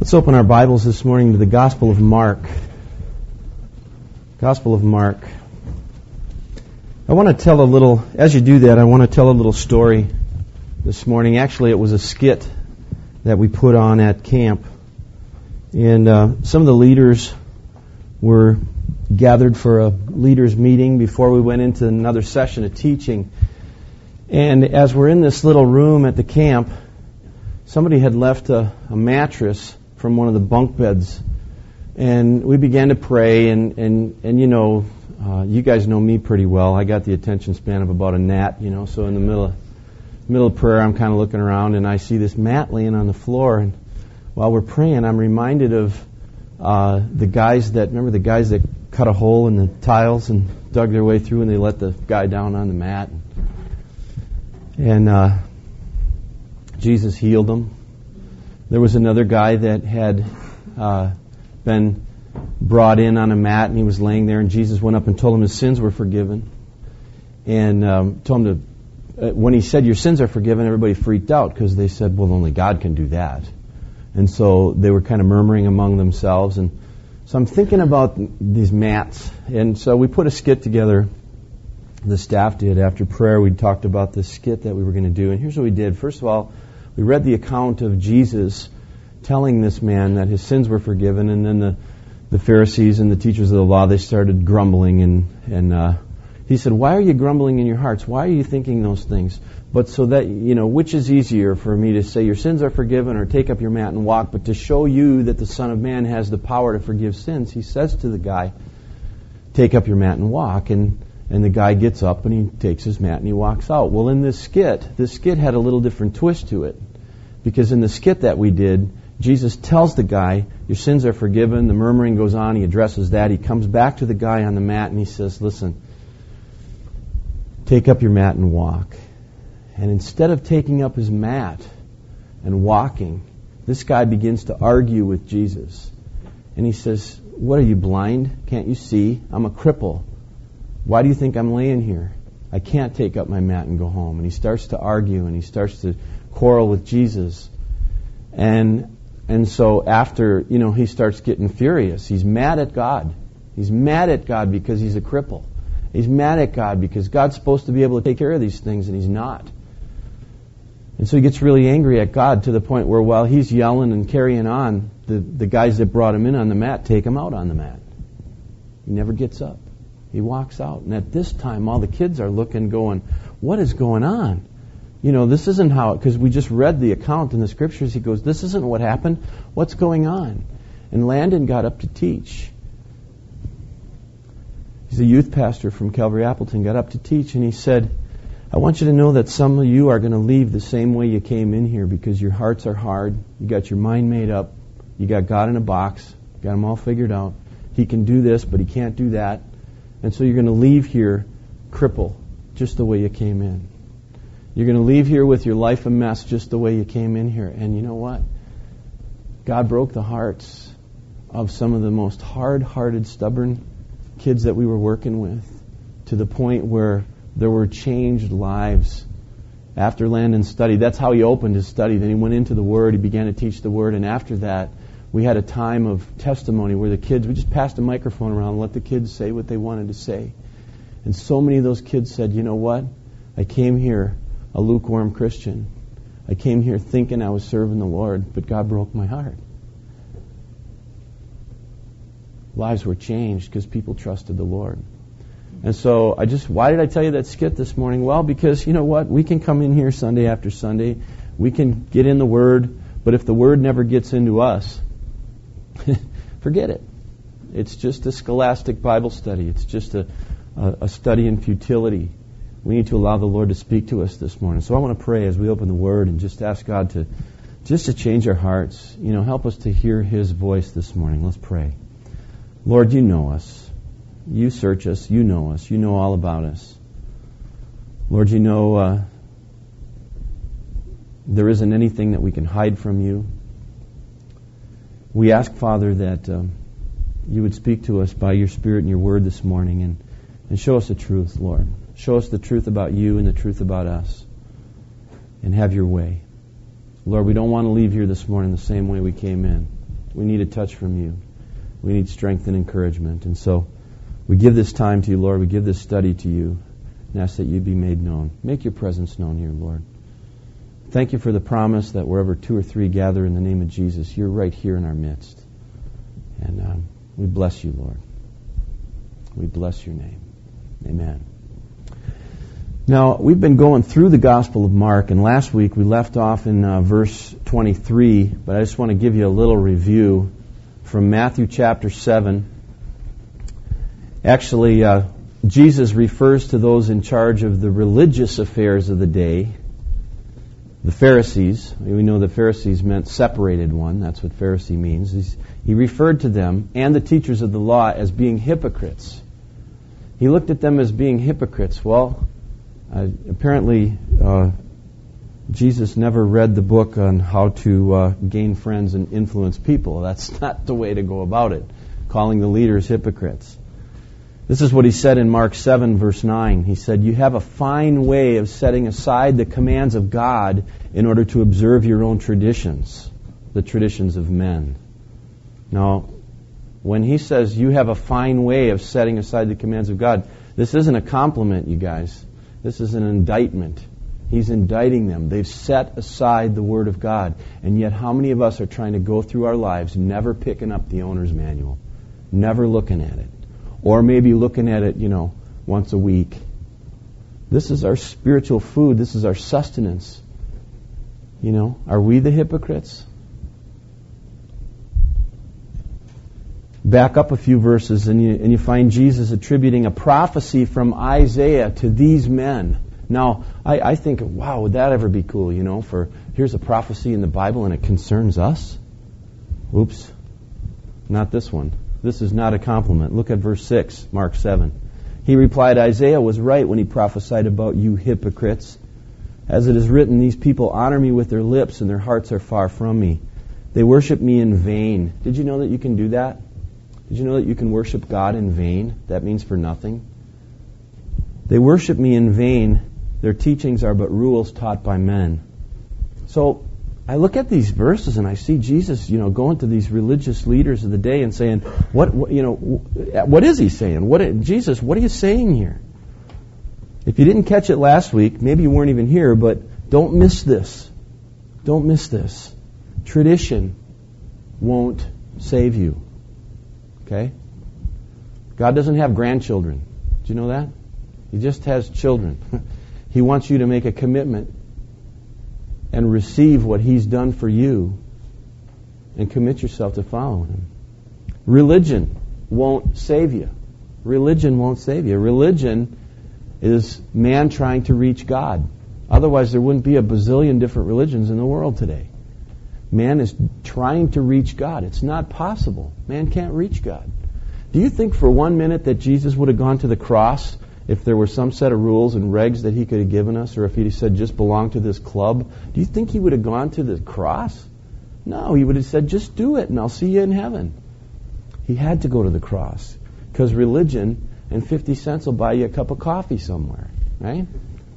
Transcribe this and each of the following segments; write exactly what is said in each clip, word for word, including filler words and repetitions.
Let's open our Bibles this morning to the Gospel of Mark. Gospel of Mark. I want to tell a little, as you do that, I want to tell a little story this morning. Actually, it was a skit that we put on at camp. And uh, some of the leaders were gathered for a leaders meeting before we went into another session of teaching. And as we're in this little room at the camp, somebody had left a, a mattress from one of the bunk beds. And we began to pray, and, and, and you know, uh, you guys know me pretty well. I got the attention span of about a gnat, you know, so in the middle of, middle of prayer, I'm kind of looking around, and I see this mat laying on the floor. And while we're praying, I'm reminded of uh, the guys that, remember the guys that cut a hole in the tiles and dug their way through, and they let the guy down on the mat. And uh, Jesus healed them. There was another guy that had uh, been brought in on a mat, and he was laying there, and Jesus went up and told him his sins were forgiven. And um, told him to, uh, when he said, your sins are forgiven, everybody freaked out because they said, well, only God can do that. And so they were kind of murmuring among themselves. And so I'm thinking about these mats. And so we put a skit together. The staff did. After prayer, we talked about this skit that we were going to do. And here's what we did. First of all, we read the account of Jesus telling this man that his sins were forgiven, and then the, the Pharisees and the teachers of the law, they started grumbling, and, and uh, he said, why are you grumbling in your hearts? Why are you thinking those things? But so that, you know, which is easier for me to say your sins are forgiven or take up your mat and walk? But to show you that the Son of Man has the power to forgive sins, he says to the guy, take up your mat and walk. And And the guy gets up and he takes his mat and he walks out. Well, in this skit, this skit had a little different twist to it. Because in the skit that we did, Jesus tells the guy, your sins are forgiven. The murmuring goes on. He addresses that. He comes back to the guy on the mat and he says, listen, take up your mat and walk. And instead of taking up his mat and walking, this guy begins to argue with Jesus. And he says, what, are you blind? Can't you see? I'm a cripple. Why do you think I'm laying here? I can't take up my mat and go home. And he starts to argue and he starts to quarrel with Jesus. And and so after, you know, he starts getting furious. He's mad at God. He's mad at God because he's a cripple. He's mad at God because God's supposed to be able to take care of these things and he's not. And so he gets really angry at God to the point where while he's yelling and carrying on, the, the guys that brought him in on the mat take him out on the mat. He never gets up. He walks out. And at this time, all the kids are looking, going, what is going on? You know, this isn't how, because we just read the account in the scriptures. He goes, this isn't what happened. What's going on? And Landon got up to teach. He's a youth pastor from Calvary Appleton, got up to teach, and he said, I want you to know that some of you are going to leave the same way you came in here because your hearts are hard. You got your mind made up. You got God in a box. Got him all figured out. He can do this, but he can't do that. And so you're going to leave here crippled, just the way you came in. You're going to leave here with your life a mess, just the way you came in here. And you know what? God broke the hearts of some of the most hard-hearted, stubborn kids that we were working with, to the point where there were changed lives after Landon studied. That's how he opened his study. Then he went into the Word. He began to teach the Word. And after that, we had a time of testimony where the kids, we just passed a microphone around and let the kids say what they wanted to say. And so many of those kids said, you know what? I came here a lukewarm Christian. I came here thinking I was serving the Lord, but God broke my heart. Lives were changed because people trusted the Lord. And so I just, why did I tell you that skit this morning? Well, because you know what? We can come in here Sunday after Sunday. We can get in the Word, but if the Word never gets into us, forget it. It's just a scholastic Bible study. It's just a, a, a study in futility. We need to allow the Lord to speak to us this morning. So I want to pray as we open the Word and just ask God to just to change our hearts. You know, help us to hear His voice this morning. Let's pray. Lord, you know us. You search us. You know us. You know all about us. Lord, you know uh, there isn't anything that we can hide from you. We ask, Father, that um, you would speak to us by your Spirit and your Word this morning and, and show us the truth, Lord. Show us the truth about you and the truth about us. And have your way. Lord, we don't want to leave here this morning the same way we came in. We need a touch from you. We need strength and encouragement. And so we give this time to you, Lord. We give this study to you and ask that you be made known. Make your presence known here, Lord. Thank you for the promise that wherever two or three gather in the name of Jesus, you're right here in our midst. And um, we bless you, Lord. We bless your name. Amen. Now, we've been going through the Gospel of Mark, and last week we left off in uh, verse twenty-three, but I just want to give you a little review from Matthew chapter seven. Actually, uh, Jesus refers to those in charge of the religious affairs of the day, the Pharisees. We know the Pharisees meant separated one. That's what Pharisee means. He's, he referred to them and the teachers of the law as being hypocrites. He looked at them as being hypocrites. Well, uh, apparently uh, Jesus never read the book on how to uh, gain friends and influence people. That's not the way to go about it, calling the leaders hypocrites. This is what he said in Mark seven, verse nine. He said, "You have a fine way of setting aside the commands of God in order to observe your own traditions, the traditions of men." Now, when he says you have a fine way of setting aside the commands of God, this isn't a compliment, you guys. This is an indictment. He's indicting them. They've set aside the Word of God. And yet how many of us are trying to go through our lives never picking up the owner's manual, never looking at it, or maybe looking at it, you know, once a week? This is our spiritual food. This is our sustenance. You know, are we the hypocrites? Back up a few verses and you, and you find Jesus attributing a prophecy from Isaiah to these men. Now, I, I think, wow, would that ever be cool, you know, for here's a prophecy in the Bible and it concerns us? Oops, not this one. This is not a compliment. Look at verse six, Mark seven. He replied, "Isaiah was right when he prophesied about you hypocrites. As it is written, these people honor me with their lips and their hearts are far from me. They worship me in vain." Did you know that you can do that? Did you know that you can worship God in vain? That means for nothing. They worship me in vain. Their teachings are but rules taught by men. So I look at these verses and I see Jesus, you know, going to these religious leaders of the day and saying, "What, what you know, what is he saying? What, Jesus, what are you saying here?" If you didn't catch it last week, maybe you weren't even here, but don't miss this. Don't miss this. Tradition won't save you. Okay? God doesn't have grandchildren. Do you know that? He just has children. He wants you to make a commitment and receive what He's done for you and commit yourself to following Him. Religion won't save you. Religion won't save you. Religion is man trying to reach God. Otherwise, there wouldn't be a bazillion different religions in the world today. Man is trying to reach God. It's not possible. Man can't reach God. Do you think for one minute that Jesus would have gone to the cross if there were some set of rules and regs that He could have given us, or if He said, just belong to this club? Do you think He would have gone to the cross? No, He would have said, just do it and I'll see you in heaven. He had to go to the cross because religion and fifty cents will buy you a cup of coffee somewhere, right?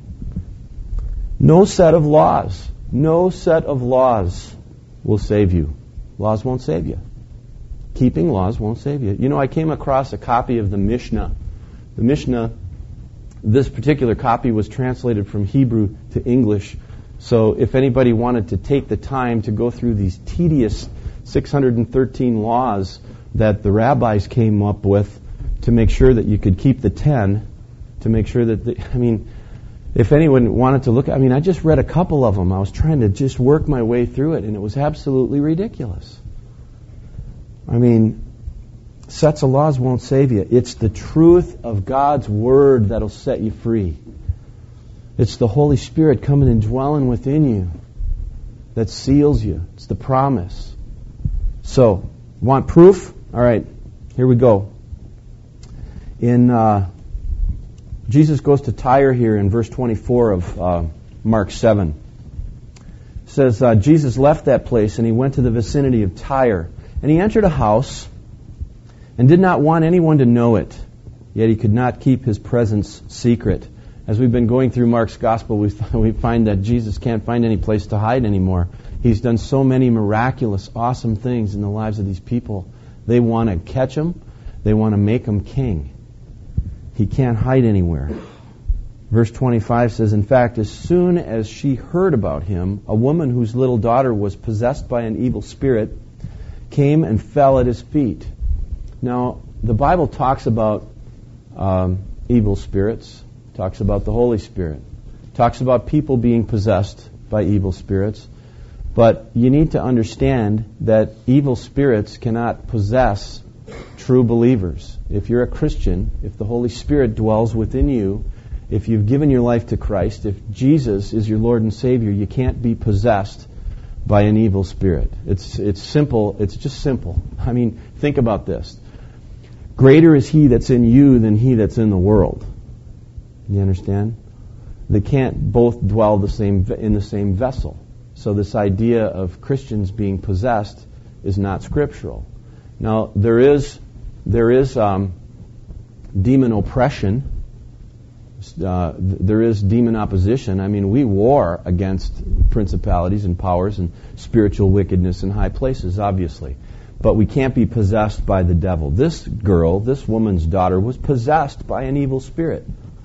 No set of laws, no set of laws will save you. Laws won't save you. Keeping laws won't save you. You know, I came across a copy of the Mishnah. The Mishnah, this particular copy was translated from Hebrew to English. So if anybody wanted to take the time to go through these tedious six hundred thirteen laws that the rabbis came up with to make sure that you could keep the ten, to make sure that, the, I mean, if anyone wanted to look, I mean, I just read a couple of them. I was trying to just work my way through it, and it was absolutely ridiculous. I mean, sets of laws won't save you. It's the truth of God's Word that'll set you free. It's the Holy Spirit coming and dwelling within you that seals you. It's the promise. So, want proof? All right, here we go. In uh, Jesus goes to Tyre here in verse twenty-four of uh, Mark seven. It says, uh, Jesus left that place and he went to the vicinity of Tyre. And he entered a house and did not want anyone to know it. Yet he could not keep his presence secret. As we've been going through Mark's gospel, we we find that Jesus can't find any place to hide anymore. He's done so many miraculous, awesome things in the lives of these people. They want to catch him. They want to make him king. He can't hide anywhere. Verse twenty-five says, in fact, as soon as she heard about him, a woman whose little daughter was possessed by an evil spirit came and fell at his feet. Now, the Bible talks about um, evil spirits, talks about the Holy Spirit, talks about people being possessed by evil spirits. But you need to understand that evil spirits cannot possess true believers. If you're a Christian, if the Holy Spirit dwells within you, if you've given your life to Christ, if Jesus is your Lord and Savior, you can't be possessed by an evil spirit. It's it's simple. It's just simple. I mean, think about this. Greater is He that's in you than he that's in the world. You understand? They can't both dwell the same in the same vessel. So this idea of Christians being possessed is not scriptural. Now, there is there is um, demon oppression. Uh, there is demon opposition. I mean, we war against principalities and powers and spiritual wickedness in high places, obviously. But we can't be possessed by the devil. This girl, this woman's daughter, was possessed by an evil spirit.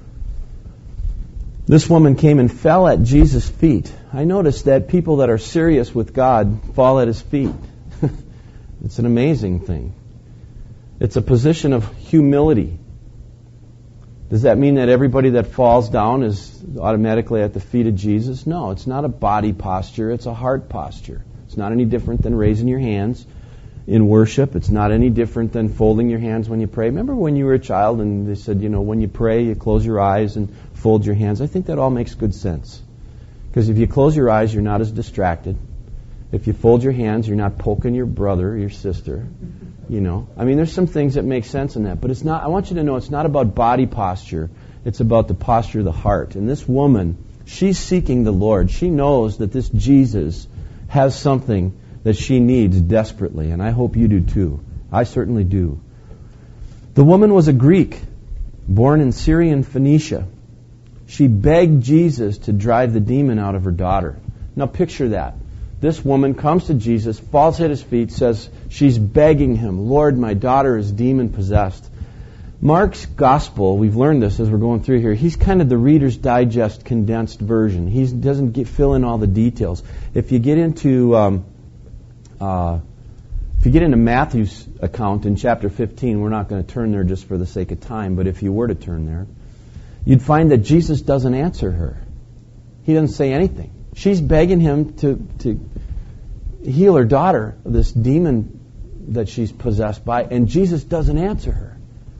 This woman came and fell at Jesus' feet. I noticed that people that are serious with God fall at His feet. It's an amazing thing. It's a position of humility. Does that mean that everybody that falls down is automatically at the feet of Jesus? No, it's not a body posture, it's a heart posture. It's not any different than raising your hands in worship. It's not any different than folding your hands when you pray. Remember when you were a child and they said, you know, when you pray, you close your eyes and fold your hands? I think that all makes good sense. Because if you close your eyes, you're not as distracted. If you fold your hands, you're not poking your brother or your sister. You know, I mean, there's some things that make sense in that. But it's not, I want you to know, it's not about body posture. It's about the posture of the heart. And this woman, she's seeking the Lord. She knows that this Jesus has something that she needs desperately. And I hope you do too. I certainly do. The woman was a Greek, born in Syrian Phoenicia. She begged Jesus to drive the demon out of her daughter. Now picture that. This woman comes to Jesus, falls at His feet, says she's begging Him, Lord, my daughter is demon-possessed. Mark's gospel, we've learned this as we're going through here, he's kind of the Reader's Digest condensed version. He doesn't get, fill in all the details. If you get into um, uh, if you get into Matthew's account in chapter fifteen, we're not going to turn there just for the sake of time, but if you were to turn there, you'd find that Jesus doesn't answer her. He doesn't say anything. She's begging Him to, to heal her daughter of this demon that she's possessed by, and Jesus doesn't answer her.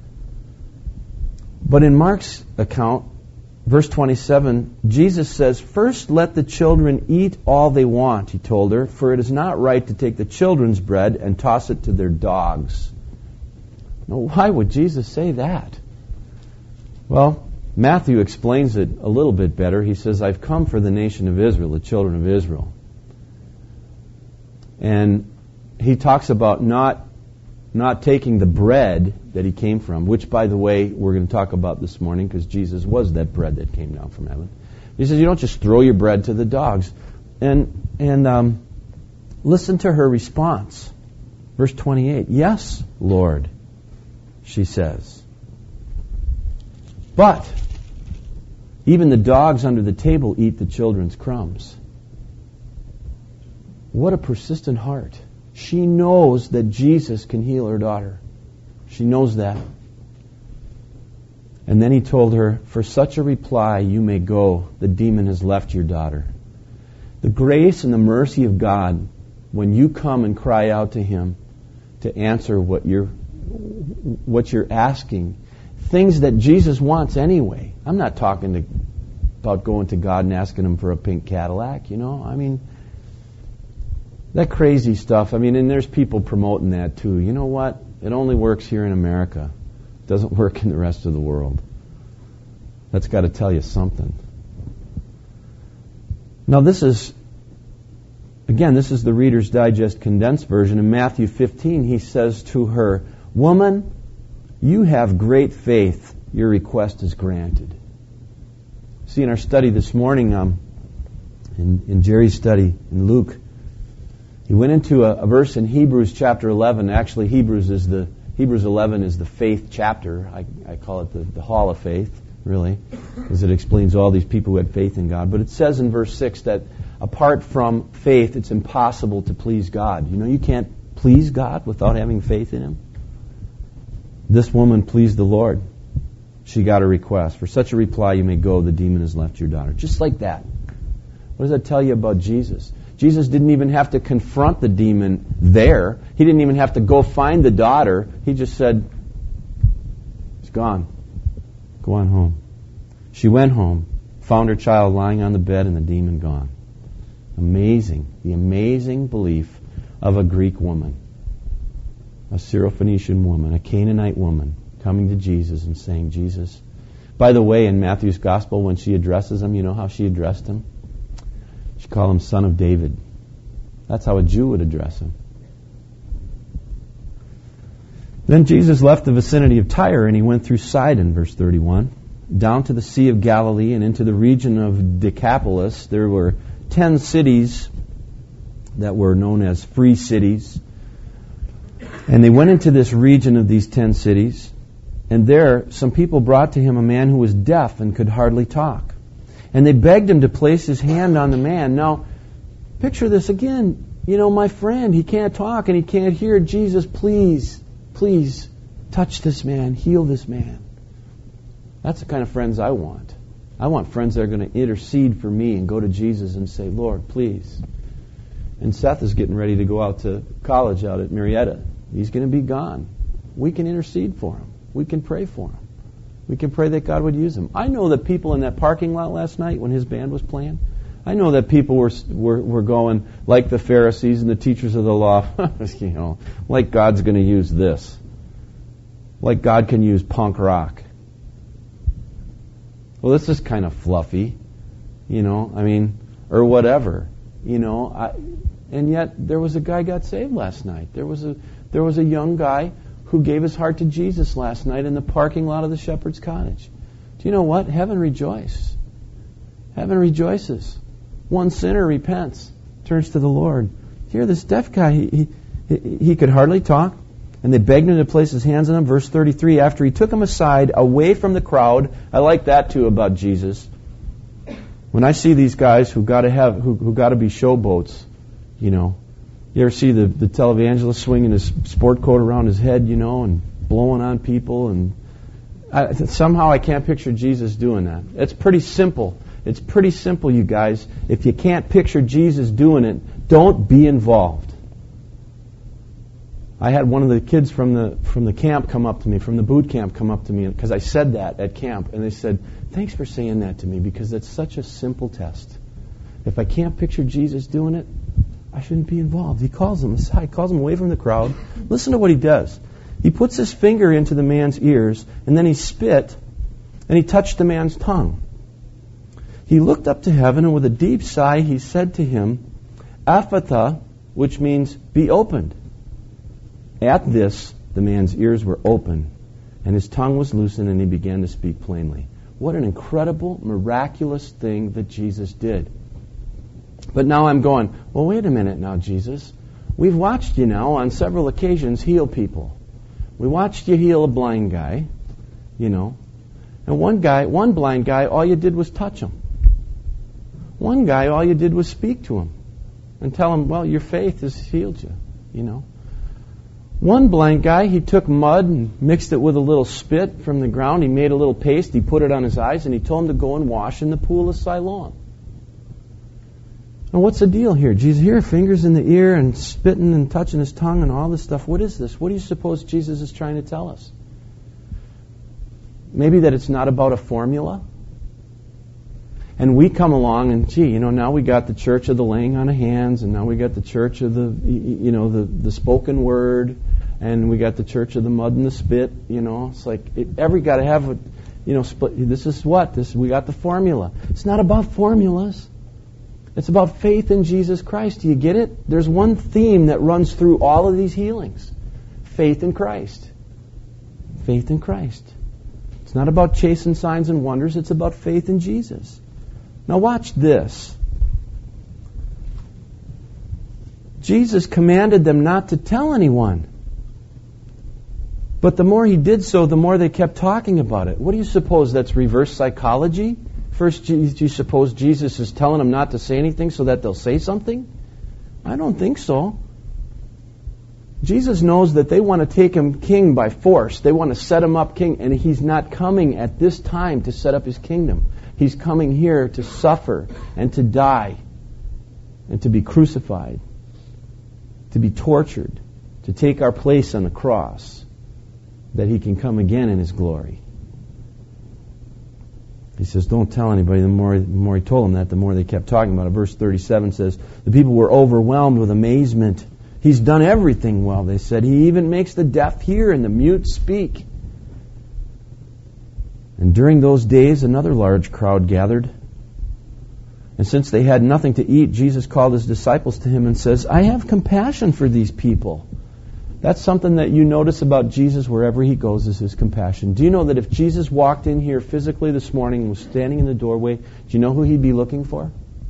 But in Mark's account, verse twenty-seven, Jesus says, first let the children eat all they want, He told her, for it is not right to take the children's bread and toss it to their dogs. Now, why would Jesus say that? Well, Matthew explains it a little bit better. He says, I've come for the nation of Israel, the children of Israel. And he talks about not not taking the bread that He came from, which, by the way, we're going to talk about this morning because Jesus was that bread that came down from heaven. He says, you don't just throw your bread to the dogs. And, and um, listen to her response. Verse twenty-eight, yes, Lord, she says. But even the dogs under the table eat the children's crumbs. What a persistent heart. She knows that Jesus can heal her daughter. She knows that. And then He told her, for such a reply you may go. The demon has left your daughter. The grace and the mercy of God, when you come and cry out to Him to answer what you're, what you're asking, things that Jesus wants anyway. I'm not talking to, about going to God and asking Him for a pink Cadillac, you know. I mean, that crazy stuff. I mean, and there's people promoting that too. You know what? It only works here in America. It doesn't work in the rest of the world. That's got to tell you something. Now this is, again, this is the Reader's Digest condensed version. In Matthew fifteen, He says to her, woman, you have great faith. Your request is granted. See, in our study this morning, um, in, in Jerry's study in Luke He went into a, a verse in Hebrews chapter eleven. Actually, Hebrews is the Hebrews eleven is the faith chapter. I, I call it the, the Hall of Faith, really, because it explains all these people who had faith in God. But it says in verse six that apart from faith, it's impossible to please God. You know, you can't please God without having faith in Him. This woman pleased the Lord. She got a request. For such a reply you may go, the demon has left your daughter. Just like that. What does that tell you about Jesus? Jesus didn't even have to confront the demon there. He didn't even have to go find the daughter. He just said, it's gone. Go on home. She went home, found her child lying on the bed, and the demon gone. Amazing. The amazing belief of a Greek woman, a Syrophoenician woman, a Canaanite woman, coming to Jesus and saying, Jesus. By the way, in Matthew's Gospel, when she addresses him, you know how she addressed him? She called him Son of David. That's how a Jew would address him. Then Jesus left the vicinity of Tyre and he went through Sidon, verse thirty-one, down to the Sea of Galilee and into the region of Decapolis. There were ten cities that were known as free cities. And they went into this region of these ten cities, and there some people brought to him a man who was deaf and could hardly talk. And they begged him to place his hand on the man. Now, picture this again. You know, my friend, he can't talk and he can't hear. Jesus, please, please touch this man, heal this man. That's the kind of friends I want. I want friends that are going to intercede for me and go to Jesus and say, Lord, please. And Seth is getting ready to go out to college out at Marietta. He's going to be gone. We can intercede for him. We can pray for him. We can pray that God would use him. I know that people in that parking lot last night when his band was playing, I know that people were were, were going like the Pharisees and the teachers of the law, you know, like God's going to use this. Like God can use punk rock. Well, this is kind of fluffy, you know, I mean, or whatever, you know. I, and yet there was a guy got saved last night. There was a there was a young guy who gave his heart to Jesus last night in the parking lot of the Shepherd's Cottage. Do you know what? Heaven rejoices. Heaven rejoices. One sinner repents, turns to the Lord. Here, this deaf guy, he, he, he could hardly talk, and they begged him to place his hands on him. Verse thirty-three, after he took him aside, away from the crowd. I like that too about Jesus. When I see these guys who got to have, who, who got to be showboats, you know, you ever see the, the televangelist swinging his sport coat around his head, you know, and blowing on people? And I, somehow I can't picture Jesus doing that. It's pretty simple. It's pretty simple, you guys. If you can't picture Jesus doing it, don't be involved. I had one of the kids from the from the camp come up to me, from the boot camp come up to me, because I said that at camp, and they said, thanks for saying that to me, because it's such a simple test. If I can't picture Jesus doing it, I shouldn't be involved. He calls him aside, calls him away from the crowd. Listen to what he does. He puts his finger into the man's ears, and then he spit, and he touched the man's tongue. He looked up to heaven, and with a deep sigh, he said to him, Aphatha, which means be opened. At this, the man's ears were open, and his tongue was loosened, and he began to speak plainly. What an incredible, miraculous thing that Jesus did. But now I'm going, well, wait a minute now, Jesus. We've watched you now on several occasions heal people. We watched you heal a blind guy, you know. And one guy, one blind guy, all you did was touch him. One guy, all you did was speak to him and tell him, well, your faith has healed you, you know. One blind guy, he took mud and mixed it with a little spit from the ground. He made a little paste. He put it on his eyes, and he told him to go and wash in the pool of Siloam. Now, what's the deal here? Jesus, here, fingers in the ear and spitting and touching his tongue and all this stuff. What is this? What do you suppose Jesus is trying to tell us? Maybe that it's not about a formula. And we come along and, gee, you know, now we got the church of the laying on of hands, and now we got the church of the, you know, the, the spoken word, and we got the church of the mud and the spit. You know, it's like it, every got to have a, you know, split. This is what this. We got the formula. It's not about formulas. It's about faith in Jesus Christ. Do you get it? There's one theme that runs through all of these healings: faith in Christ. Faith in Christ. It's not about chasing signs and wonders. It's about faith in Jesus. Now watch this. Jesus commanded them not to tell anyone. But the more he did so, the more they kept talking about it. What do you suppose? That's reverse psychology? First, do you suppose Jesus is telling them not to say anything so that they'll say something? I don't think so. Jesus knows that they want to take him king by force. They want to set him up king, and he's not coming at this time to set up his kingdom. He's coming here to suffer and to die and to be crucified, to be tortured, to take our place on the cross, that he can come again in his glory. He says, don't tell anybody. The more, the more he told them that, the more they kept talking about it. Verse thirty-seven says, the people were overwhelmed with amazement. He's done everything well, they said. He even makes the deaf hear and the mute speak. And during those days, another large crowd gathered. And since they had nothing to eat, Jesus called his disciples to him and says, I have compassion for these people. That's something that you notice about Jesus wherever he goes, is his compassion. Do you know that if Jesus walked in here physically this morning and was standing in the doorway, do you know who he'd be looking for?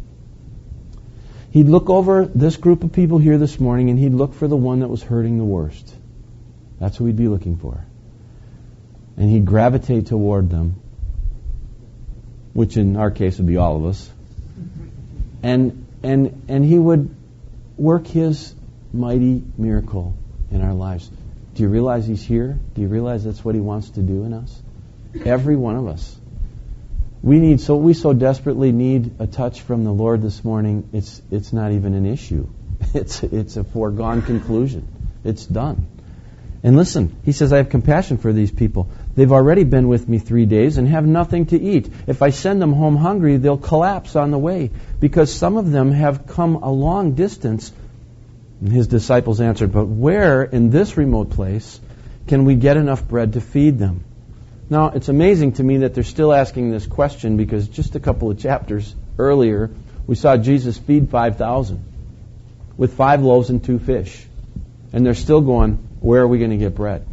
He'd look over this group of people here this morning and he'd look for the one that was hurting the worst. That's who he'd be looking for. And he'd gravitate toward them, which in our case would be all of us. And and and he would work his mighty miracle in our lives. Do you realize he's here? Do you realize that's what he wants to do in us? Every one of us. We need so we so desperately need a touch from the Lord this morning. It's it's not even an issue. It's it's a foregone conclusion. It's done. And listen, he says, I have compassion for these people. They've already been with me three days and have nothing to eat. If I send them home hungry, they'll collapse on the way, because some of them have come a long distance. And his disciples answered, but where in this remote place can we get enough bread to feed them? Now, it's amazing to me that they're still asking this question, because just a couple of chapters earlier, we saw Jesus feed five thousand with five loaves and two fish. And they're still going, where are we going to get bread?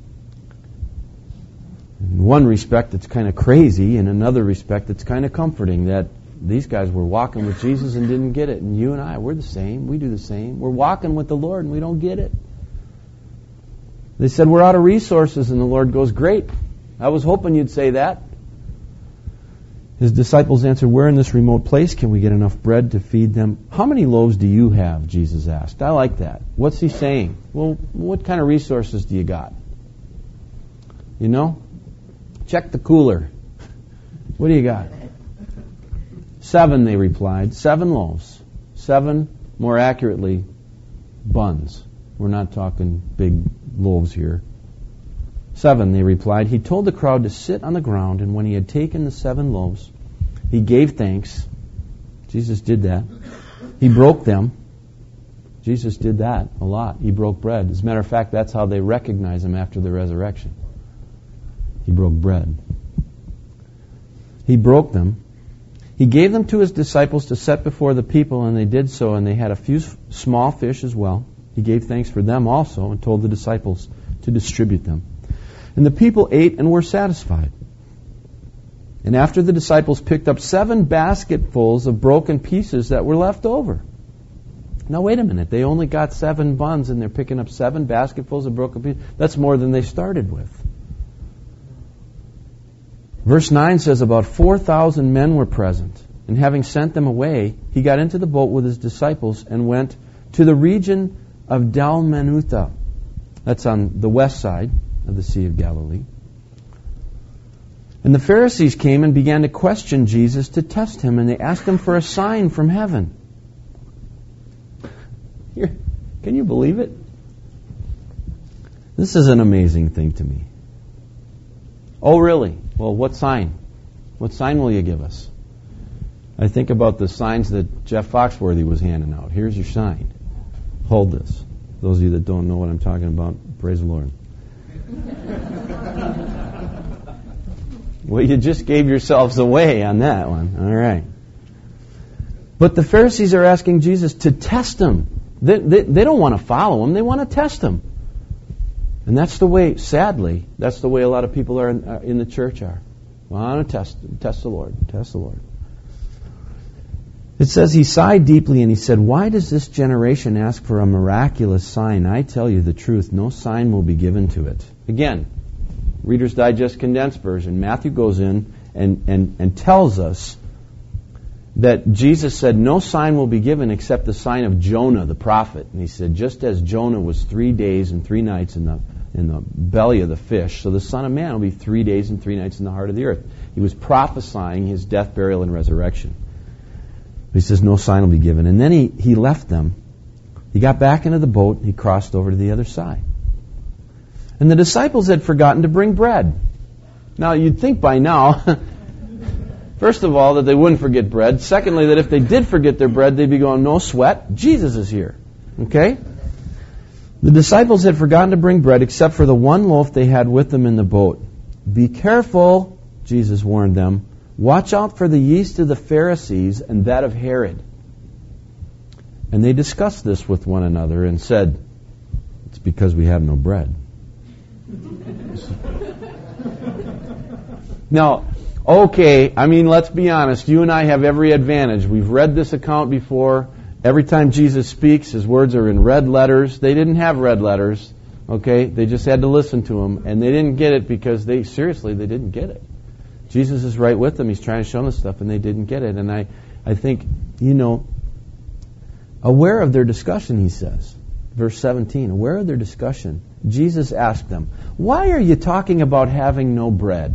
In one respect, it's kind of crazy. In another respect, it's kind of comforting that these guys were walking with Jesus and didn't get it. And you and I, we're the same. We do the same. We're walking with the Lord and we don't get it. They said, we're out of resources. And the Lord goes, great. I was hoping you'd say that. His disciples answered, where in this remote place can we get enough bread to feed them? How many loaves do you have? Jesus asked. I like that. What's he saying? Well, what kind of resources do you got? You know? Check the cooler. What do you got? Seven, they replied. Seven loaves. Seven, more accurately, buns. We're not talking big loaves here. Seven, they replied. He told the crowd to sit on the ground, and when he had taken the seven loaves, he gave thanks. Jesus did that. He broke them. Jesus did that a lot. He broke bread. As a matter of fact, that's how they recognize him after the resurrection. He broke bread. He broke them. He gave them to his disciples to set before the people, and they did so, and they had a few small fish as well. He gave thanks for them also and told the disciples to distribute them. And the people ate and were satisfied. And after the disciples picked up seven basketfuls of broken pieces that were left over. Now wait a minute, they only got seven buns and they're picking up seven basketfuls of broken pieces. That's more than they started with. Verse nine says about four thousand men were present. And having sent them away, he got into the boat with his disciples and went to the region of Dalmanutha. That's on the west side of the Sea of Galilee. And the Pharisees came and began to question Jesus to test him, and they asked him for a sign from heaven. Here, can you believe it? This is an amazing thing to me. Oh, really? Well, what sign? What sign will you give us? I think about the signs that Jeff Foxworthy was handing out. Here's your sign. Hold this. Those of you that don't know what I'm talking about, praise the Lord. Well, you just gave yourselves away on that one. All right. But the Pharisees are asking Jesus to test him. They, they, they don't want to follow him. They want to test him. And that's the way, sadly, that's the way a lot of people are in, uh, in the church are. Well, I want to test, test the Lord. Test the Lord. It says he sighed deeply and he said, "Why does this generation ask for a miraculous sign? I tell you the truth, no sign will be given to it." Again, Reader's Digest condensed version. Matthew goes in and, and, and tells us that Jesus said no sign will be given except the sign of Jonah the prophet. And he said, just as Jonah was three days and three nights in the in the belly of the fish, so the Son of Man will be three days and three nights in the heart of the earth. He was prophesying his death, burial, and resurrection. He says no sign will be given. And then he, he left them. He got back into the boat and he crossed over to the other side. And the disciples had forgotten to bring bread. Now, you'd think by now, first of all, that they wouldn't forget bread. Secondly, that if they did forget their bread, they'd be going, no sweat, Jesus is here. Okay? The disciples had forgotten to bring bread except for the one loaf they had with them in the boat. "Be careful," Jesus warned them. "Watch out for the yeast of the Pharisees and that of Herod." And they discussed this with one another and said, "It's because we have no bread." Now, okay, I mean, let's be honest. You and I have every advantage. We've read this account before. Every time Jesus speaks, his words are in red letters. They didn't have red letters, okay? They just had to listen to him, and they didn't get it because they, seriously, they didn't get it. Jesus is right with them. He's trying to show them this stuff, and they didn't get it. And I, I think, you know, aware of their discussion, he says, verse seventeen, aware of their discussion, Jesus asked them, "Why are you talking about having no bread?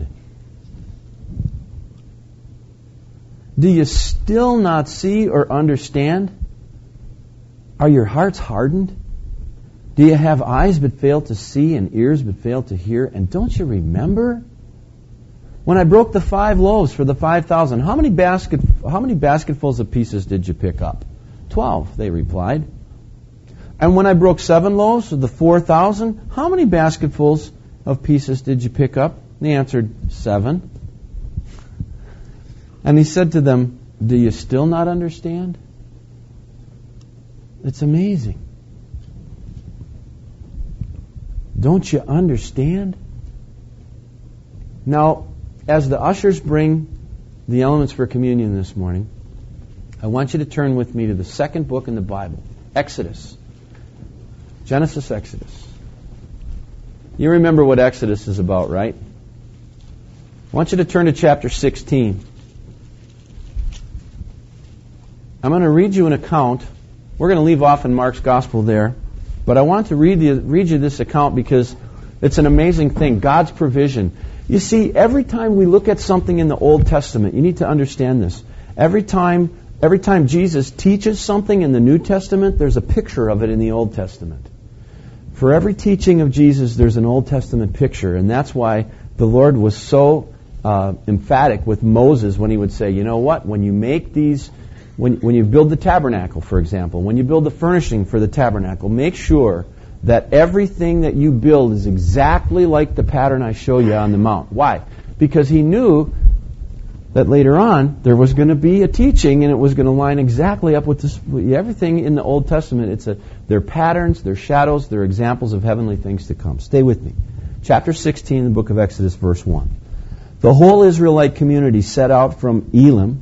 Do you still not see or understand? Are your hearts hardened? Do you have eyes but fail to see and ears but fail to hear? And don't you remember when I broke the five loaves for the five thousand? How many basket how many basketfuls of pieces did you pick up?" Twelve, they replied. "And when I broke seven loaves of the four thousand, how many basketfuls of pieces did you pick up?" They answered, "Seven." And he said to them, "Do you still not understand?" It's amazing. Don't you understand? Now, as the ushers bring the elements for communion this morning, I want you to turn with me to the second book in the Bible, Exodus. Genesis, Exodus. You remember what Exodus is about, right? I want you to turn to chapter sixteen. I'm going to read you an account. We're going to leave off in Mark's Gospel there. But I want to read, the, read you this account because it's an amazing thing. God's provision. You see, every time we look at something in the Old Testament, you need to understand this. Every time, every time Jesus teaches something in the New Testament, there's a picture of it in the Old Testament. For every teaching of Jesus, there's an Old Testament picture. And that's why the Lord was so uh, emphatic with Moses when he would say, you know what, when you make these... When, when you build the tabernacle, for example, when you build the furnishing for the tabernacle, make sure that everything that you build is exactly like the pattern I show you on the mount. Why? Because he knew that later on there was going to be a teaching and it was going to line exactly up with this, everything in the Old Testament. It's a, they're patterns, they're shadows, they're examples of heavenly things to come. Stay with me. Chapter sixteen, the book of Exodus, verse one. The whole Israelite community set out from Elim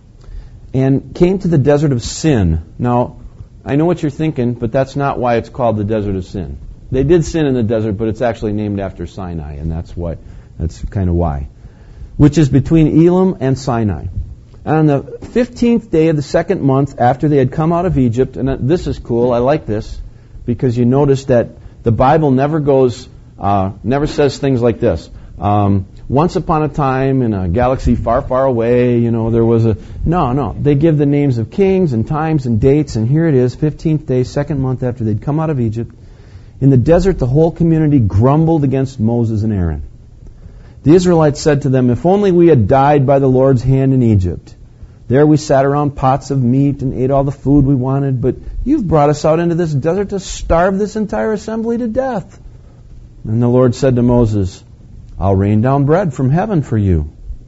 and came to the desert of Sin. Now, I know what you're thinking, but that's not why it's called the desert of Sin. They did sin in the desert, but it's actually named after Sinai, and that's what that's kind of why. Which is between Elim and Sinai. And on the fifteenth day of the second month after they had come out of Egypt, and this is cool, I like this, because you notice that the Bible never goes, uh, never says things like this. Um, Once upon a time in a galaxy far, far away, you know, there was a... No, no. They give the names of kings and times and dates, and here it is, fifteenth day, second month after they'd come out of Egypt. In the desert, the whole community grumbled against Moses and Aaron. The Israelites said to them, "If only we had died by the Lord's hand in Egypt. There we sat around pots of meat and ate all the food we wanted, but you've brought us out into this desert to starve this entire assembly to death." And the Lord said to Moses, "I'll rain down bread from heaven for you.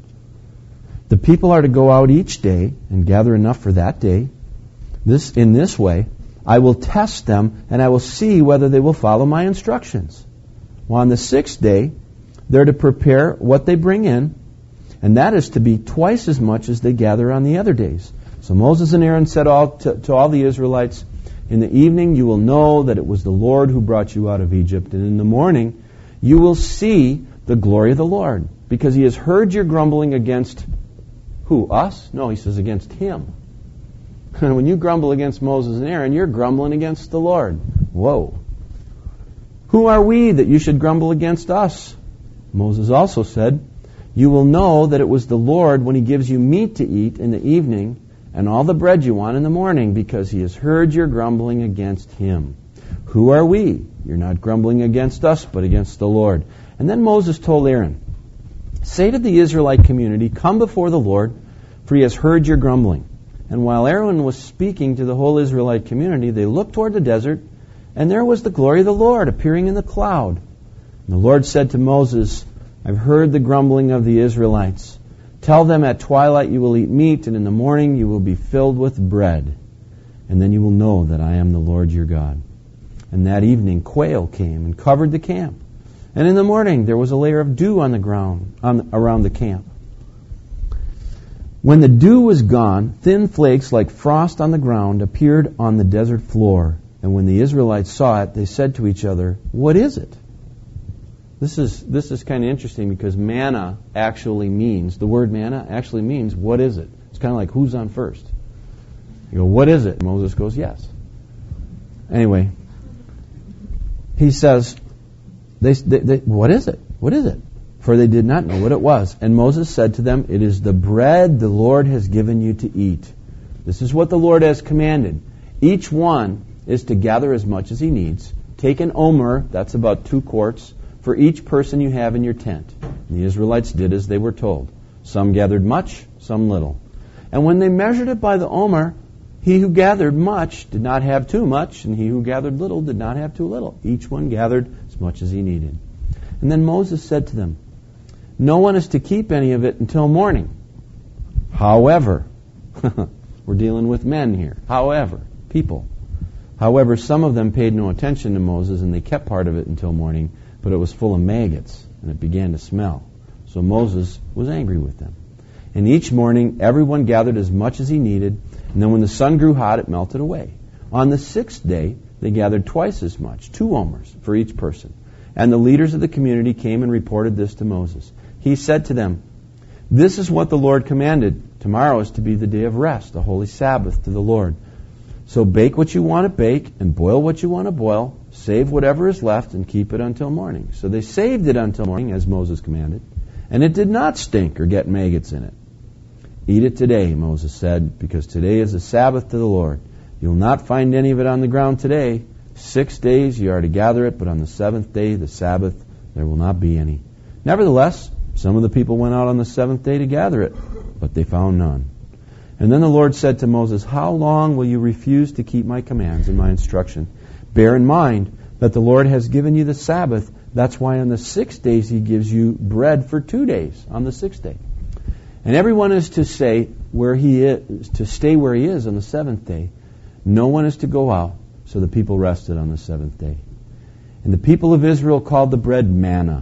The people are to go out each day and gather enough for that day. This, in this way, I will test them and I will see whether they will follow my instructions. Well, on the sixth day, they're to prepare what they bring in, and that is to be twice as much as they gather on the other days. So Moses and Aaron said all to, to all the Israelites, in the evening you will know that it was the Lord who brought you out of Egypt, and in the morning you will see the glory of the Lord, because he has heard your grumbling against who? Us? No, he says against him. And when you grumble against Moses and Aaron, you're grumbling against the Lord. Whoa. Who are we that you should grumble against us? Moses also said, you will know that it was the Lord when he gives you meat to eat in the evening and all the bread you want in the morning, because he has heard your grumbling against him. Who are we? You're not grumbling against us, but against the Lord. And then Moses told Aaron, say to the Israelite community, come before the Lord, for he has heard your grumbling. And while Aaron was speaking to the whole Israelite community, they looked toward the desert, and there was the glory of the Lord appearing in the cloud. And the Lord said to Moses, I've heard the grumbling of the Israelites. Tell them at twilight you will eat meat, and in the morning you will be filled with bread. And then you will know that I am the Lord your God. And that evening quail came and covered the camp. And in the morning there was a layer of dew on the ground on, around the camp. When the dew was gone, thin flakes like frost on the ground appeared on the desert floor. And when the Israelites saw it, they said to each other, what is it? This is this is kind of interesting, because manna actually means, the word manna actually means, what is it? It's kind of like, who's on first? You go, what is it? Moses goes, yes. Anyway, he says, they, they, they, what is it? What is it? For they did not know what it was. And Moses said to them, it is the bread the Lord has given you to eat. This is what the Lord has commanded. Each one is to gather as much as he needs. Take an omer, that's about two quarts, for each person you have in your tent. And the Israelites did as they were told. Some gathered much, some little. And when they measured it by the omer, he who gathered much did not have too much, and he who gathered little did not have too little. Each one gathered as much as he needed. And then Moses said to them, no one is to keep any of it until morning. However, we're dealing with men here. However, people. However, some of them paid no attention to Moses, and they kept part of it until morning, but it was full of maggots, and it began to smell. So Moses was angry with them. And each morning, everyone gathered as much as he needed, and then when the sun grew hot, it melted away. On the sixth day, they gathered twice as much, two omers for each person. And the leaders of the community came and reported this to Moses. He said to them, this is what the Lord commanded. Tomorrow is to be the day of rest, a holy Sabbath to the Lord. So bake what you want to bake and boil what you want to boil. Save whatever is left and keep it until morning. So they saved it until morning, as Moses commanded. And it did not stink or get maggots in it. Eat it today, Moses said, because today is a Sabbath to the Lord. You will not find any of it on the ground today. Six days you are to gather it, but on the seventh day, the Sabbath, there will not be any. Nevertheless, some of the people went out on the seventh day to gather it, but they found none. And then the Lord said to Moses, how long will you refuse to keep my commands and my instruction? Bear in mind that the Lord has given you the Sabbath. That's why on the six days he gives you bread for two days on the sixth day. And everyone is to say where he is, to stay where he is on the seventh day. No one is to go out. So the people rested on the seventh day. And the people of Israel called the bread manna.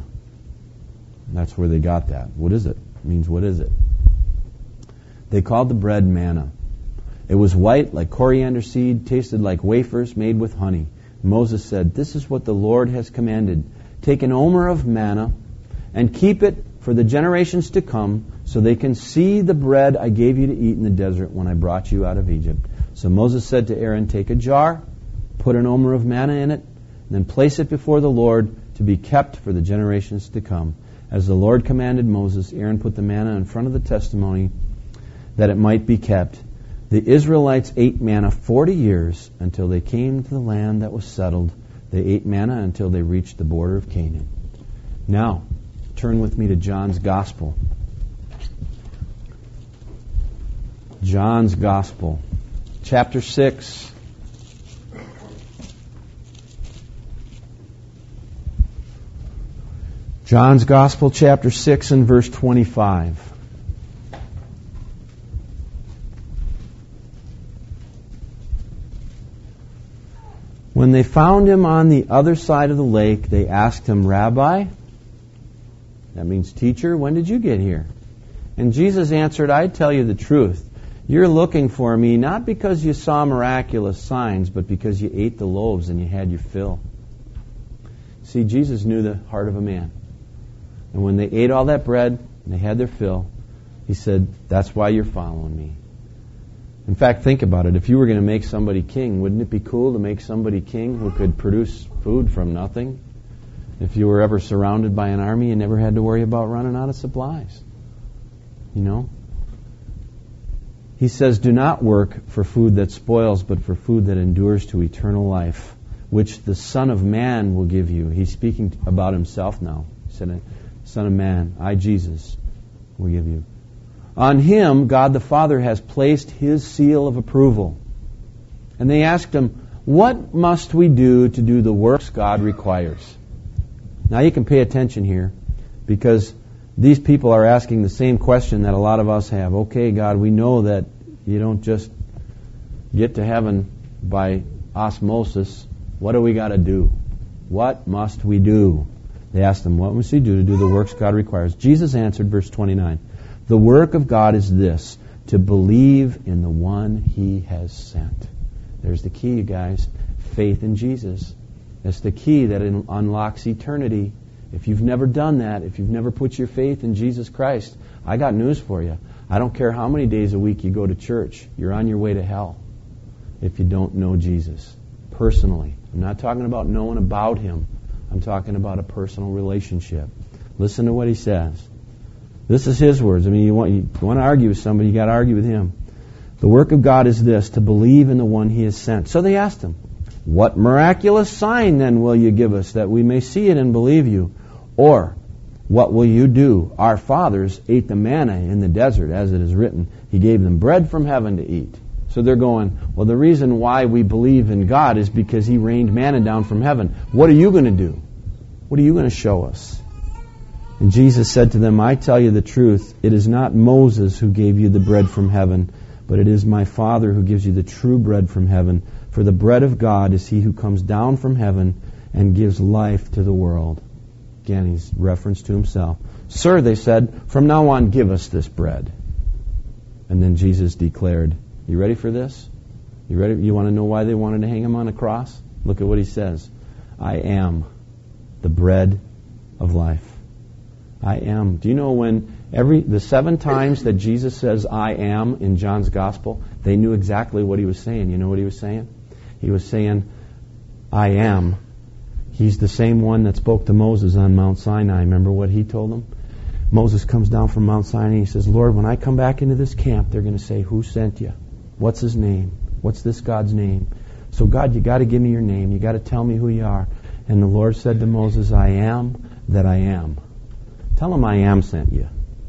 And that's where they got that. What is it? It means, what is it? They called the bread manna. It was white like coriander seed, tasted like wafers made with honey. Moses said, this is what the Lord has commanded. Take an omer of manna and keep it for the generations to come, so they can see the bread I gave you to eat in the desert when I brought you out of Egypt. So Moses said to Aaron, take a jar, put an omer of manna in it, and then place it before the Lord to be kept for the generations to come. As the Lord commanded Moses, Aaron put the manna in front of the testimony that it might be kept. The Israelites ate manna forty years until they came to the land that was settled. They ate manna until they reached the border of Canaan. Now, turn with me to John's Gospel. John's Gospel, chapter six. John's Gospel, chapter six, and verse twenty-five. When they found him on the other side of the lake, they asked him, Rabbi, that means teacher, when did you get here? And Jesus answered, I tell you the truth. You're looking for me not because you saw miraculous signs, but because you ate the loaves and you had your fill. See, Jesus knew the heart of a man. And when they ate all that bread and they had their fill, He said, that's why you're following me. In fact, think about it. If you were going to make somebody king, wouldn't it be cool to make somebody king who could produce food from nothing? If you were ever surrounded by an army, you never had to worry about running out of supplies. You know? He says, do not work for food that spoils, but for food that endures to eternal life, which the Son of Man will give you. He's speaking about Himself now. He said, Son of Man, I, Jesus, will give you. On Him, God the Father has placed His seal of approval. And they asked Him, what must we do to do the works God requires? Now you can pay attention here, because these people are asking the same question that a lot of us have. Okay, God, we know that you don't just get to heaven by osmosis. What do we got to do? What must we do? They asked Him, what must we do to do the works God requires? Jesus answered, verse twenty-nine, the work of God is this, to believe in the one He has sent. There's the key, you guys. Faith in Jesus. That's the key that unlocks eternity. If you've never done that, if you've never put your faith in Jesus Christ, I got news for you. I don't care how many days a week you go to church. You're on your way to hell if you don't know Jesus personally. I'm not talking about knowing about Him. I'm talking about a personal relationship. Listen to what He says. This is His words. I mean, you want, you want to argue with somebody, you got to argue with Him. The work of God is this, to believe in the one He has sent. So they asked Him, what miraculous sign then will you give us that we may see it and believe you? Or, what will you do? Our fathers ate the manna in the desert, as it is written. He gave them bread from heaven to eat. So they're going, well, the reason why we believe in God is because He rained manna down from heaven. What are you going to do? What are you going to show us? And Jesus said to them, I tell you the truth, it is not Moses who gave you the bread from heaven, but it is my Father who gives you the true bread from heaven. For the bread of God is He who comes down from heaven and gives life to the world. Again, He's reference to Himself. Sir, they said, from now on give us this bread. And then Jesus declared, you ready for this? You ready? You want to know why they wanted to hang Him on a cross? Look at what He says. I am the bread of life. I am. Do you know when every the seven times that Jesus says I am in John's Gospel, they knew exactly what He was saying. You know what He was saying? He was saying, I am. He's the same one that spoke to Moses on Mount Sinai. Remember what he told him? Moses comes down from Mount Sinai and he says, Lord, when I come back into this camp, they're going to say, who sent you? What's his name? What's this God's name? So God, you got to give me your name. You got to tell me who you are. And the Lord said to Moses, I am that I am. Tell him I am sent you.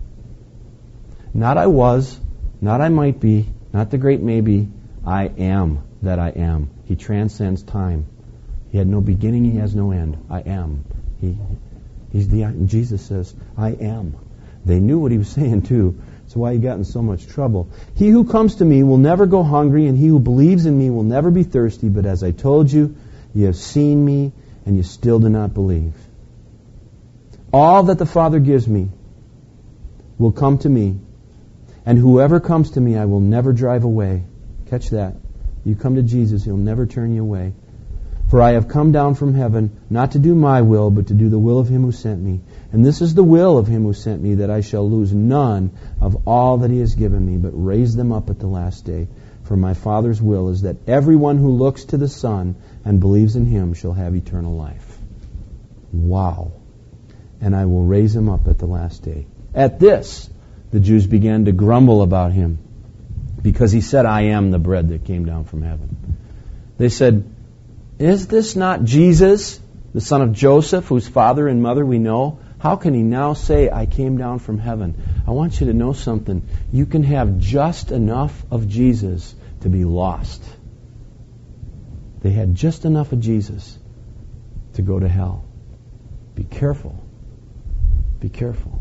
Not I was, not I might be, not the great maybe. I am that I am. He transcends time. He had no beginning, He has no end. I am. He, he's the. Jesus says, I am. They knew what He was saying too. That's why He got in so much trouble. He who comes to me will never go hungry, and he who believes in me will never be thirsty. But as I told you, you have seen me, and you still do not believe. All that the Father gives me will come to me, and whoever comes to me I will never drive away. Catch that. You come to Jesus, He'll never turn you away. For I have come down from heaven, not to do my will, but to do the will of Him who sent me. And this is the will of Him who sent me, that I shall lose none of all that He has given me, but raise them up at the last day. For my Father's will is that everyone who looks to the Son and believes in Him shall have eternal life. Wow. And I will raise Him up at the last day. At this, the Jews began to grumble about Him, because He said, I am the bread that came down from heaven. They said, is this not Jesus, the son of Joseph, whose father and mother we know? How can He now say, I came down from heaven? I want you to know something. You can have just enough of Jesus to be lost. They had just enough of Jesus to go to hell. Be careful. Be careful.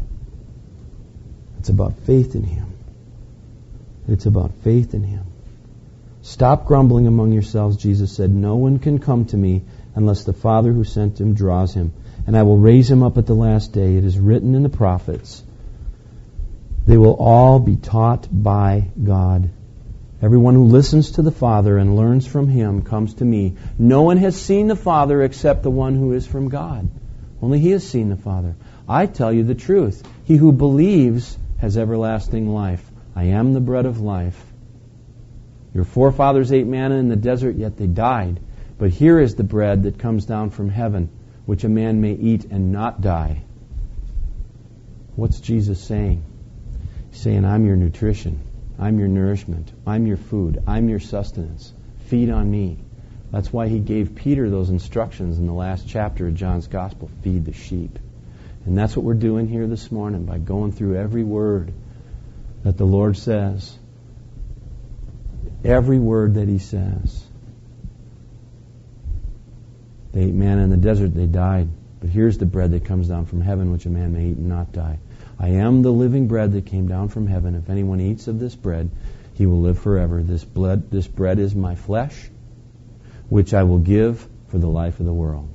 It's about faith in Him. It's about faith in Him. Stop grumbling among yourselves, Jesus said. No one can come to me unless the Father who sent Him draws him. And I will raise him up at the last day. It is written in the prophets. They will all be taught by God. Everyone who listens to the Father and learns from Him comes to me. No one has seen the Father except the one who is from God. Only He has seen the Father. I tell you the truth. He who believes has everlasting life. I am the bread of life. Your forefathers ate manna in the desert, yet they died. But here is the bread that comes down from heaven, which a man may eat and not die. What's Jesus saying? He's saying, I'm your nutrition. I'm your nourishment. I'm your food. I'm your sustenance. Feed on me. That's why He gave Peter those instructions in the last chapter of John's Gospel. Feed the sheep. And that's what we're doing here this morning by going through every word that the Lord says. Every word that He says. They ate manna in the desert, they died. But here's the bread that comes down from heaven, which a man may eat and not die. I am the living bread that came down from heaven. If anyone eats of this bread, he will live forever. This blood, this bread is my flesh, which I will give for the life of the world.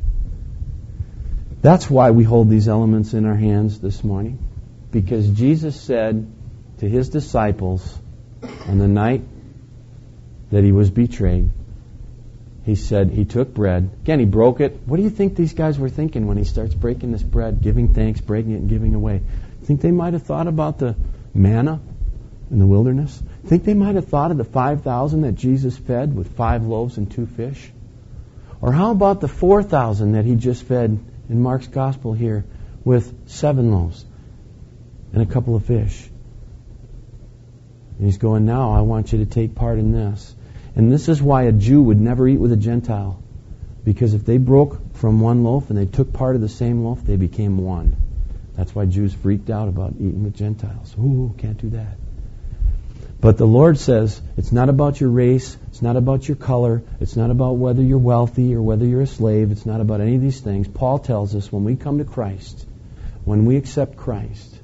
That's why we hold these elements in our hands this morning. Because Jesus said to His disciples on the night that He was betrayed, He said, He took bread. Again, He broke it. What do you think these guys were thinking when He starts breaking this bread, giving thanks, breaking it, and giving away? Think they might have thought about the manna in the wilderness? Think they might have thought of the five thousand that Jesus fed with five loaves and two fish? Or how about the four thousand that He just fed in Mark's Gospel here with seven loaves and a couple of fish? And He's going, now I want you to take part in this. And this is why a Jew would never eat with a Gentile. Because if they broke from one loaf and they took part of the same loaf, they became one. That's why Jews freaked out about eating with Gentiles. Ooh, can't do that. But the Lord says, it's not about your race, it's not about your color, it's not about whether you're wealthy or whether you're a slave, it's not about any of these things. Paul tells us when we come to Christ, when we accept Christ,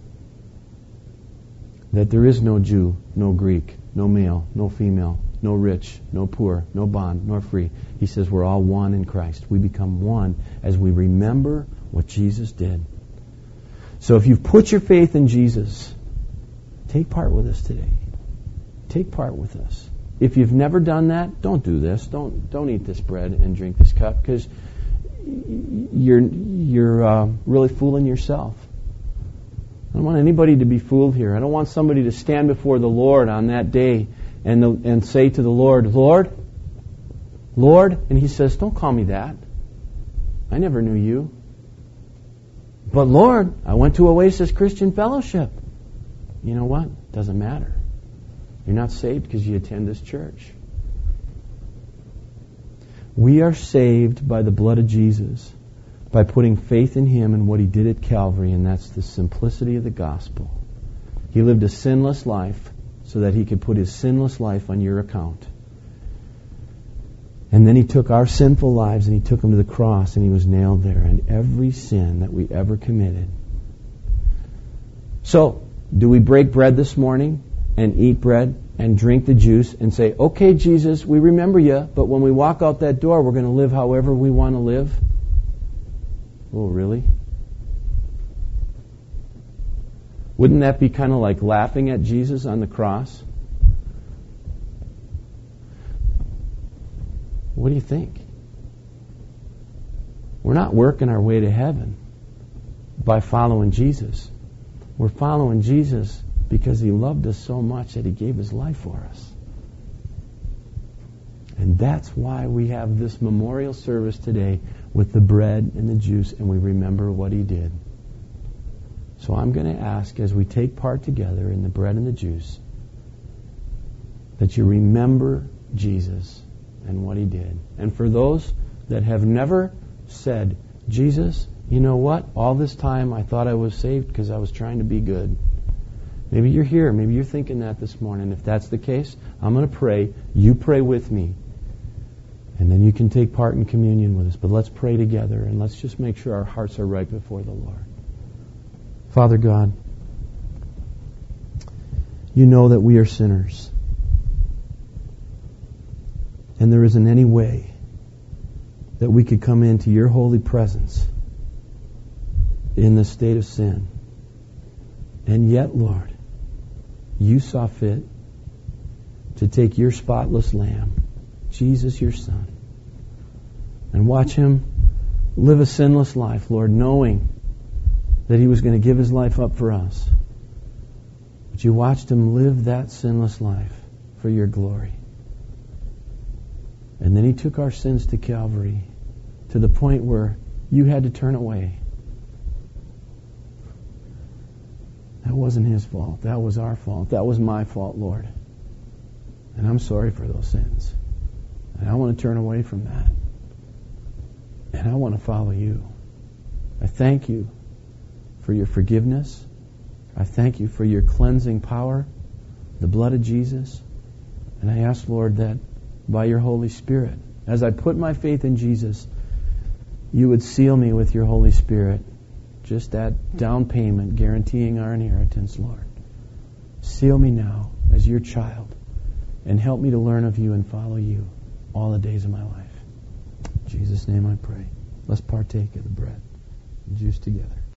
that there is no Jew, no Greek, no male, no female, no rich, no poor, no bond, nor free. He says we're all one in Christ. We become one as we remember what Jesus did. So if you've put your faith in Jesus, take part with us today. Take part with us. If you've never done that, don't do this. Don't don't eat this bread and drink this cup, because you're you're uh, really fooling yourself. I don't want anybody to be fooled here. I don't want somebody to stand before the Lord on that day and the, and say to the Lord, Lord, Lord, and He says, don't call me that. I never knew you. But Lord, I went to Oasis Christian Fellowship. You know what? Doesn't matter. You're not saved because you attend this church. We are saved by the blood of Jesus, by putting faith in Him and what He did at Calvary, and that's the simplicity of the gospel. He lived a sinless life so that He could put His sinless life on your account. And then He took our sinful lives and He took them to the cross, and He was nailed there, and every sin that we ever committed. So, do we break bread this morning and eat bread and drink the juice and say, okay, Jesus, we remember You, but when we walk out that door, we're going to live however we want to live? Oh, really? Wouldn't that be kind of like laughing at Jesus on the cross? What do you think? We're not working our way to heaven by following Jesus. We're following Jesus because He loved us so much that He gave His life for us. And that's why we have this memorial service today with the bread and the juice, and we remember what He did. So I'm going to ask, as we take part together in the bread and the juice, that you remember Jesus and what He did. And for those that have never said, Jesus, you know what? All this time I thought I was saved because I was trying to be good. Maybe you're here. Maybe you're thinking that this morning. If that's the case, I'm going to pray. You pray with me. And then you can take part in communion with us. But let's pray together, and let's just make sure our hearts are right before the Lord. Father God, You know that we are sinners. And there isn't any way that we could come into Your holy presence in this state of sin. And yet, Lord, You saw fit to take your spotless lamb, Jesus, your Son, and watch Him live a sinless life, Lord, knowing that He was going to give His life up for us. But you watched Him live that sinless life for your glory. And then He took our sins to Calvary to the point where you had to turn away. That wasn't His fault. That was our fault. That was my fault, Lord. And I'm sorry for those sins. And I want to turn away from that. And I want to follow you. I thank you for your forgiveness. I thank you for your cleansing power, the blood of Jesus. And I ask, Lord, that by your Holy Spirit, as I put my faith in Jesus, you would seal me with your Holy Spirit. Just that down payment guaranteeing our inheritance, Lord. Seal me now as your child and help me to learn of you and follow you all the days of my life. In Jesus' name I pray. Let's partake of the bread and juice together.